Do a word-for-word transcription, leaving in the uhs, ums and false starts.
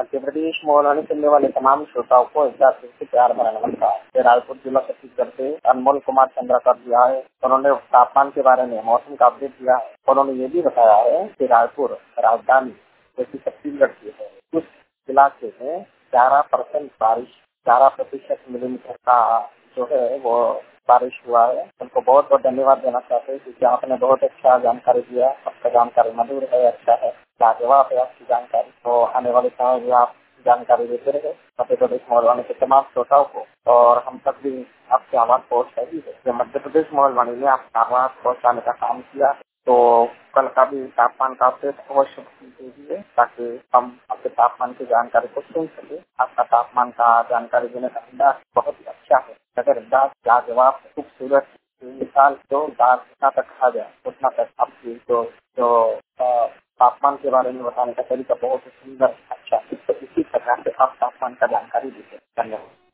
मध्य प्रदेश मोहल्ले सुनने वाले तमाम श्रोताओं को एक बार फिर से प्यार भरा नमस्कार। रायपुर जिला छत्तीसगढ़ से अनमोल कुमार चंद्रा कर दिया है। उन्होंने तापमान के बारे में मौसम का अपडेट दिया है। उन्होंने ये भी बताया है कि रायपुर राजधानी जैसी छत्तीसगढ़ की है, उस इलाके में ग्यारह परसेंट बारिश, ग्यारह प्रतिशत मिलीमीटर का जो है वो बारिश हुआ है। उनको बहुत बहुत धन्यवाद देना चाहते हैं क्योंकि आपने बहुत अच्छा जानकारी दिया। आपका जानकारी मधुर है, अच्छा है, लाजवाब है आपकी जानकारी। तो आने वाले समय में आप जानकारी देते रहे मध्य प्रदेश मोहल्वानी के तमाम श्रोताओं को, और हम तक भी आपकी आवाज पहुँचाई है। जो मध्य प्रदेश मोहल्वानी ने आपका आवाज पहुँचाने का काम किया, तो कल का भी तापमान का अपडेट अवश्य दीजिए ताकि हम आपके तापमान की जानकारी को सुन सके। आपका तापमान का जानकारी देने का अंदाज बहुत ही अच्छा है। अगर अंदाज लाजवाब खूबसूरत मिसाल जो बात जितना तक आ जाए उतना तक आपकी जो जो तापमान के बारे में बताने का तरीका बहुत ही सुंदर अच्छा है। तो इसी प्रकार से आप तापमान का जानकारी दीजिए। धन्यवाद।